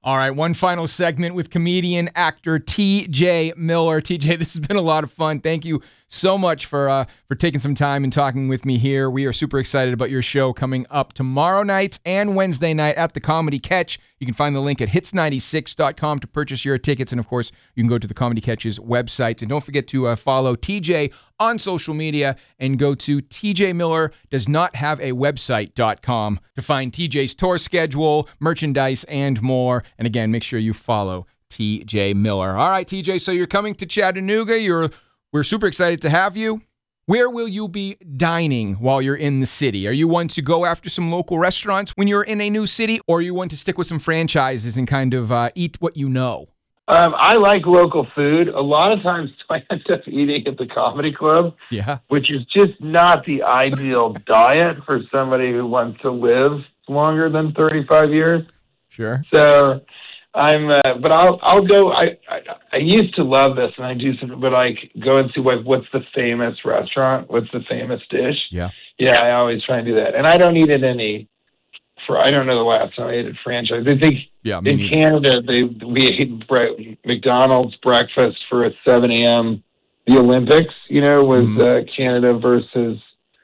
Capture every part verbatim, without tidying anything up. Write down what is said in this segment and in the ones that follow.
All right, one final segment with comedian, actor T J Miller. T J, this has been a lot of fun. Thank you so much for uh, for taking some time and talking with me here. We are super excited about your show coming up tomorrow night and Wednesday night at the Comedy Catch. You can find the link at hits ninety-six dot com to purchase your tickets. And, of course, you can go to the Comedy Catch's website. And don't forget to uh, follow T J on social media and go to T J Miller does not have a website dot com to find T J's tour schedule, merchandise, and more. And, again, make sure you follow T J Miller. All right, T J, so you're coming to Chattanooga. You're We're super excited to have you. Where will you be dining while you're in the city? Are you one to go after some local restaurants when you're in a new city, or are you one to stick with some franchises and kind of uh, eat what you know? Um, I like local food. A lot of times I end up eating at the comedy club, yeah, which is just not the ideal diet for somebody who wants to live longer than thirty-five years. Sure. So I'm, uh, but I'll, I'll go. I, I, I used to love this, and I do some, but like go and see what, what's the famous restaurant, what's the famous dish. Yeah. Yeah, I always try and do that, and I don't eat at any. For I don't know the last time I ate at franchise. I think yeah, in neither. Canada they we ate bre- McDonald's breakfast for a seven a.m. The Olympics, you know, was mm-hmm. uh, Canada versus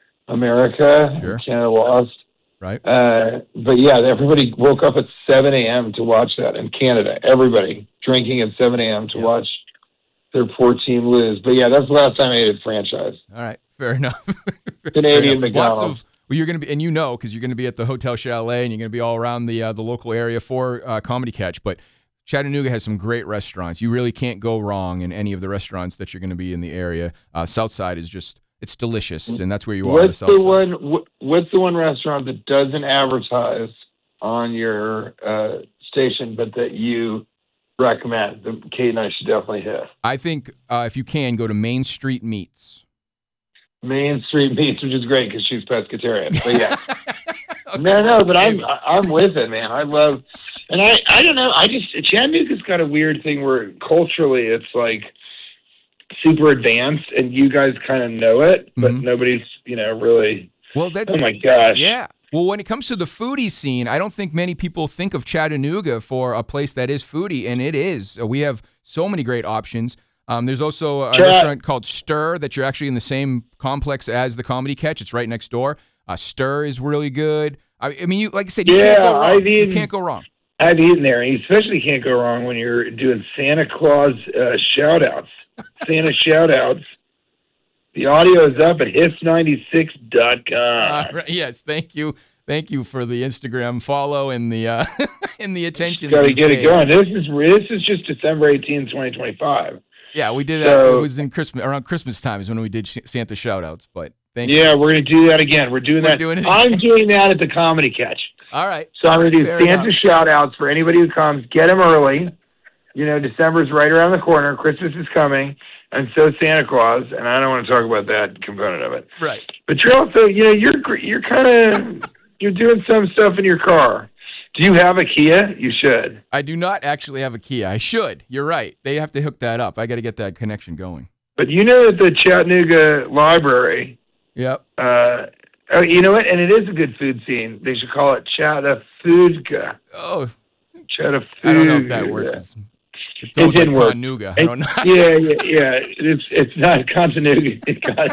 America. Sure. Canada lost. Right. Uh, but yeah, everybody woke up at seven a.m. to watch that in Canada. Everybody drinking at seven a.m. to yeah. watch their poor team lose. But yeah, that's the last time I ate at franchise. All right. Fair enough. Canadian Fair enough. McDonald's. Lots of, well, you're going to be, and you know, because you're going to be at the Hotel Chalet and you're going to be all around the uh, the local area for uh, Comedy Catch. But Chattanooga has some great restaurants. You really can't go wrong in any of the restaurants that you're going to be in the area. Uh, Southside is just, it's delicious, and that's where you are. What's the, the one? What's the one restaurant that doesn't advertise on your uh, station, but that you recommend? That Kate and I should definitely hit. I think uh, if you can, go to Main Street Meats. Main Street Meats, which is great because she's pescatarian. But yeah, okay. no, no, but I'm I'm with it, man. I love, and I I don't know. I just Chattanooga's got a weird thing where culturally it's like super advanced, and you guys kind of know it, but mm-hmm. nobody's, you know, really. Well, that's. Oh my gosh. Yeah. Well, when it comes to the foodie scene, I don't think many people think of Chattanooga for a place that is foodie, and it is. We have so many great options. Um, there's also a Chat. restaurant called Stir that you're actually in the same complex as the Comedy Catch. It's right next door. Uh, Stir is really good. I, I mean, you like I said, you yeah, can't go wrong. I've eaten, you can't go wrong. I've eaten there, and you especially can't go wrong when you're doing Santa Claus uh, shout-outs. Santa shout-outs. The audio is up at hits ninety-six dot com. Uh, right, yes, thank you. Thank you for the Instagram follow and the uh, and the attention. Got to get paid. It going. This is this is just December eighteenth, twenty twenty-five. Yeah, we did that. So, it was in Christmas, around Christmas time is when we did Santa shout-outs, but thank yeah, you. Yeah, we're going to do that again. We're doing we're that. Doing it I'm doing that at the Comedy Catch. All right. So I'm going to do Fair Santa enough. shout-outs for anybody who comes. Get them early. You know, December's right around the corner. Christmas is coming, and so Santa Claus, and I don't want to talk about that component of it. Right. But you're also, you know, you're you're kind of, you're doing some stuff in your car. Do you have a Kia? You should. I do not actually have a Kia. I should. You're right. They have to hook that up. I got to get that connection going. But you know that the Chattanooga Library. Yep. Uh, oh, you know what? And it is a good food scene. They should call it Chattafoodka. Oh. Chattafoodka. I don't know if that works. It's, it's it didn't like work. Conuga. It, I don't know. yeah, yeah, yeah. It's it's not continuity. It got,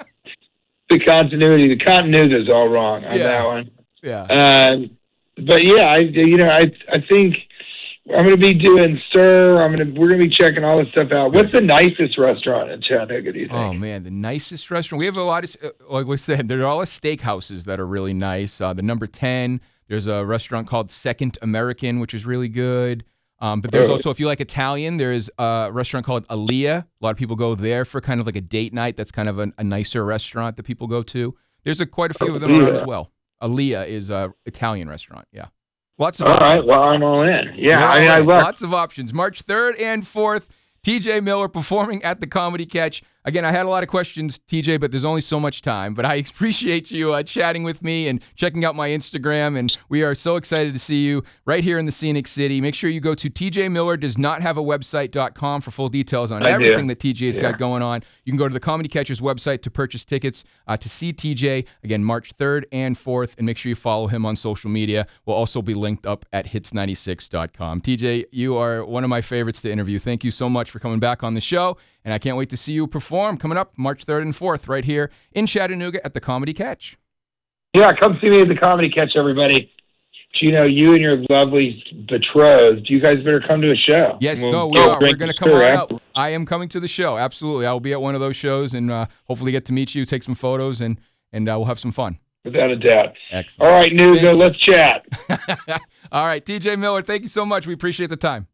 the continuity. The continuity is all wrong on yeah. that one. Yeah. Um, but yeah, I you know I I think I'm going to be doing Stir. I'm going to we're going to be checking all this stuff out. What's the nicest restaurant in Chattanooga? Do you think? Oh man, the nicest restaurant. We have a lot of uh, like we said. There are all the steakhouses that are really nice. Uh, the number ten. There's a restaurant called Second American, which is really good. Um, but there's also, if you like Italian, there's a restaurant called Aaliyah. A lot of people go there for kind of like a date night. That's kind of a, a nicer restaurant that people go to. There's a, quite a few of them around as well. Aaliyah is an Italian restaurant. Yeah. Lots of all options. Right. Well, I'm all in. Yeah. All I mean, right. I love Lots of options. March third and fourth, T J Miller performing at the Comedy Catch. again, I had a lot of questions, T J, but there's only so much time. But I appreciate you uh, chatting with me and checking out my Instagram. And we are so excited to see you right here in the Scenic City. Make sure you go to T J Miller does not have a website dot com for full details on I everything do. that T J's Yeah. got going on. You can go to the Comedy Catchers website to purchase tickets uh, to see T J, again, March third and fourth. And make sure you follow him on social media. We'll also be linked up at hits ninety-six dot com. T J, you are one of my favorites to interview. Thank you so much for coming back on the show. And I can't wait to see you perform coming up March third and fourth right here in Chattanooga at the Comedy Catch. Yeah, come see me at the Comedy Catch, everybody. You know, you and your lovely betrothed, you guys better come to a show. Yes, We'll no, we get a are. We're drink going to and come on stir out. after. I am coming to the show. Absolutely. I will be at one of those shows and uh, hopefully get to meet you, take some photos, and, and uh, we'll have some fun. Without a doubt. Excellent. All right, Nuga, let's chat. All right, T J Miller, thank you so much. We appreciate the time.